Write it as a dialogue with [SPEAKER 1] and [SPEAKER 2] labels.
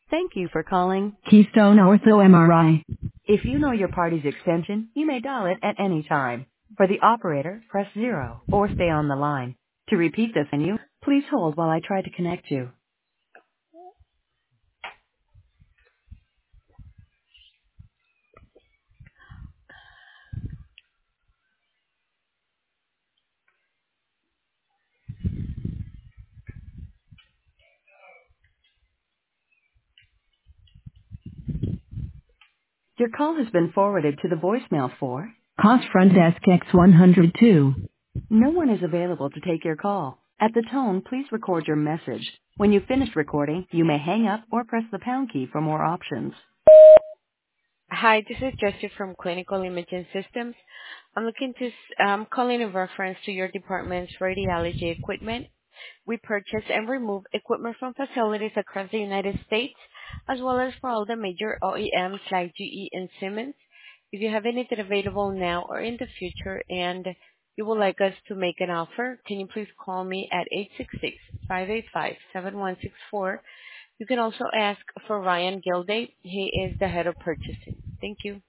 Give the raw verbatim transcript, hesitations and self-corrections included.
[SPEAKER 1] Thank you for calling.
[SPEAKER 2] Keystone Ortho M R I.
[SPEAKER 1] If you know your party's extension, you may dial it at any time. For the operator, press zero or stay on the line. To repeat this menu, please hold while I try to connect you. Your call has been forwarded to the voicemail for.
[SPEAKER 2] Cost Front Desk X one oh two.
[SPEAKER 1] No one is available to take your call. At the tone, please record your message. When you've finished recording, you may hang up or press the pound key for more options.
[SPEAKER 3] Hi, this is Jessie from Clinical Imaging Systems. I'm looking to, um, calling in reference to your department's radiology equipment. We purchase and remove equipment from facilities across the United States, as well as for all the major O E Ms like G E and Siemens. If you have anything available now or in the future and you would like us to make an offer, can you please call me at eight six six, five eight five, seven one six four. You can also ask for Ryan Gilday. He is the head of purchasing. Thank you.